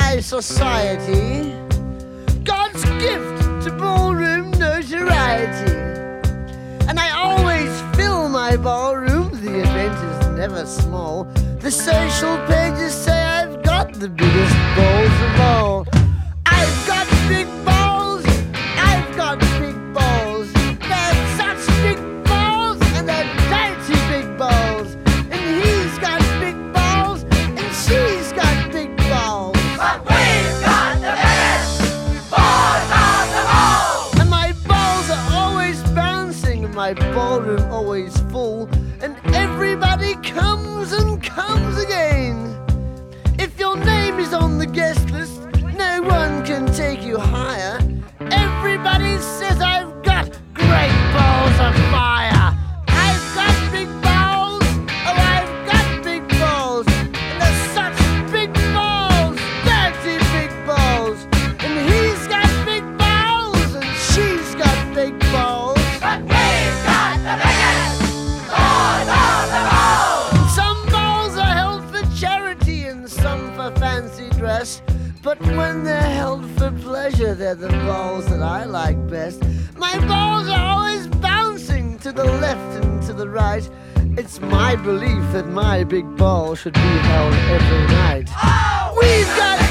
high society, God's gift to ballroom notoriety. And I always fill my ballroom, the event is never small. The social pages say I've got the biggest balls of all. I've got big balls, I've got big balls. They're such big balls, and they're dirty big balls. And he's got big balls, and she's got big balls. But we've got the biggest balls of them all! And my balls are always bouncing, and my ballroom always full. And everybody comes and comes again. If your name is on the guest list, no one can take you higher. Everybody says I've got great balls of fire. I've got big balls, oh I've got big balls. And they're such big balls, dirty big balls. And he's got big balls, and she's got big balls. But we've got the biggest balls of them all! Some balls are held for charity and some for fancy dress. But when they're held for pleasure, they're the balls that I like best. My balls are always bouncing to the left and to the right. It's my belief that my big ball should be held every night. Oh, We've got